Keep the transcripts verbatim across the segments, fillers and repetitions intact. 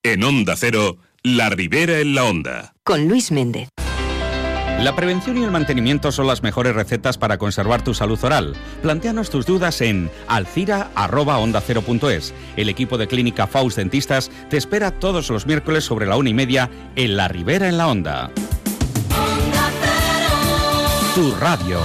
En Onda Cero, La Ribera en la Onda. Con Luis Méndez. La prevención y el mantenimiento son las mejores recetas para conservar tu salud oral. Plantéanos tus dudas en alcira arroba onda cero punto es. El equipo de Clínica Faust Dentistas te espera todos los miércoles sobre la una y media en La Ribera en la Onda. Onda Cero. Tu radio.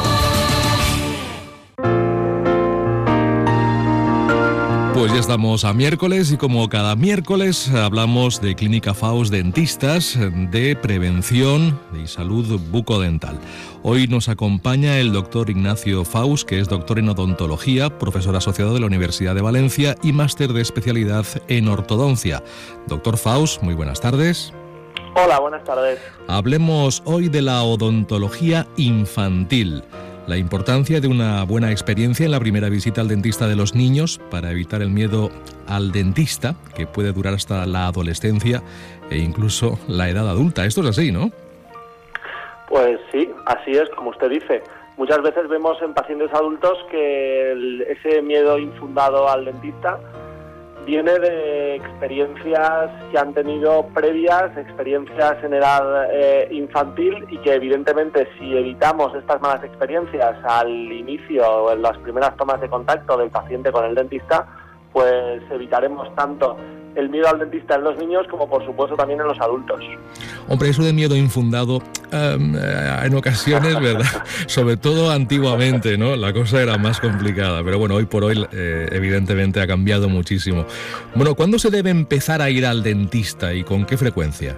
Pues ya estamos a miércoles y como cada miércoles hablamos de Clínica Faust Dentistas, de prevención y salud bucodental. Hoy nos acompaña el doctor Ignacio Faust, que es doctor en odontología, profesor asociado de la Universidad de Valencia y máster de especialidad en ortodoncia. Doctor Faust, muy buenas tardes. Hola, buenas tardes. Hablemos hoy de la odontología infantil. La importancia de una buena experiencia en la primera visita al dentista de los niños para evitar el miedo al dentista, que puede durar hasta la adolescencia e incluso la edad adulta. Esto es así, ¿no? Pues sí, así es, como usted dice. Muchas veces vemos en pacientes adultos que el, ese miedo infundado al dentista viene de experiencias que han tenido previas, experiencias en edad eh, infantil, y que evidentemente si evitamos estas malas experiencias al inicio o en las primeras tomas de contacto del paciente con el dentista, pues evitaremos tanto el miedo al dentista en los niños como por supuesto también en los adultos. Hombre, eso de miedo infundado um, en ocasiones, ¿verdad? Sobre todo antiguamente, ¿no? La cosa era más complicada, pero bueno, hoy por hoy eh, evidentemente ha cambiado muchísimo. Bueno, ¿cuándo se debe empezar a ir al dentista y con qué frecuencia?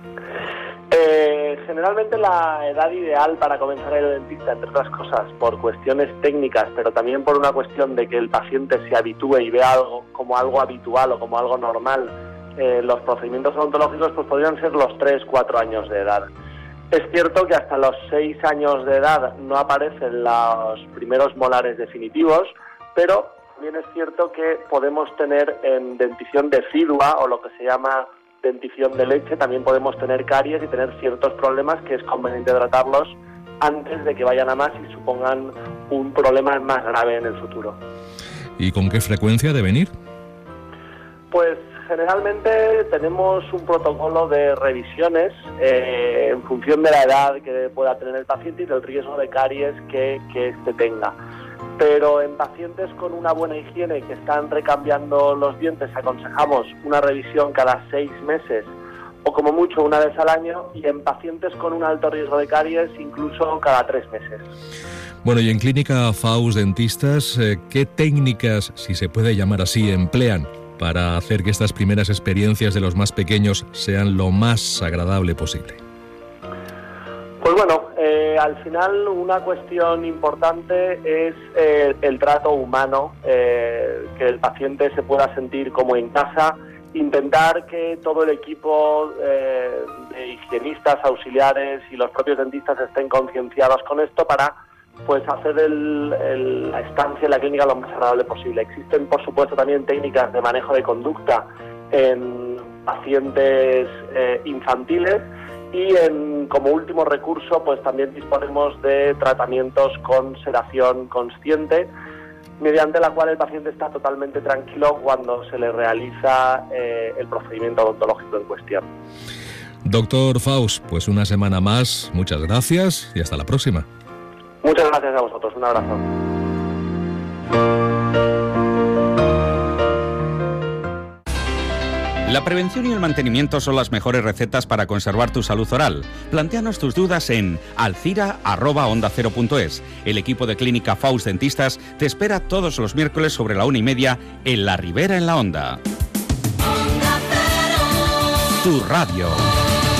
Eh, generalmente la edad ideal para comenzar a ir al dentista, entre otras cosas, por cuestiones técnicas, pero también por una cuestión de que el paciente se habitúe y vea algo como algo habitual o como algo normal, eh, los procedimientos odontológicos, pues podrían ser los tres, cuatro años de edad. Es cierto que hasta los seis años de edad no aparecen los primeros molares definitivos, pero también es cierto que podemos tener en dentición decidua, o lo que se llama dentición de leche, también podemos tener caries y tener ciertos problemas que es conveniente tratarlos antes de que vayan a más y supongan un problema más grave en el futuro. ¿Y con qué frecuencia deben ir? Pues generalmente tenemos un protocolo de revisiones eh, en función de la edad que pueda tener el paciente y del riesgo de caries que, que éste tenga. Pero en pacientes con una buena higiene que están recambiando los dientes aconsejamos una revisión cada seis meses o como mucho una vez al año, y en pacientes con un alto riesgo de caries incluso cada tres meses. Bueno, y en Clínica Faust Dentistas, eh, ¿qué técnicas, si se puede llamar así, emplean para hacer que estas primeras experiencias de los más pequeños sean lo más agradable posible? Pues bueno, eh, al final una cuestión importante es eh, el trato humano, eh, que el paciente se pueda sentir como en casa, intentar que todo el equipo eh, de higienistas, auxiliares y los propios dentistas estén concienciados con esto para pues hacer el, el, la estancia en la clínica lo más agradable posible. Existen, por supuesto, también técnicas de manejo de conducta en pacientes eh, infantiles. Y en, como último recurso, pues también disponemos de tratamientos con sedación consciente, mediante la cual el paciente está totalmente tranquilo cuando se le realiza eh, el procedimiento odontológico en cuestión. Doctor Faust, pues una semana más, muchas gracias y hasta la próxima. Muchas gracias a vosotros, un abrazo. La prevención y el mantenimiento son las mejores recetas para conservar tu salud oral. Plantéanos tus dudas en alcira arroba onda cero punto es. El equipo de Clínica Faust Dentistas te espera todos los miércoles sobre la una y media en La Ribera en la Onda. Onda Cero. Tu radio.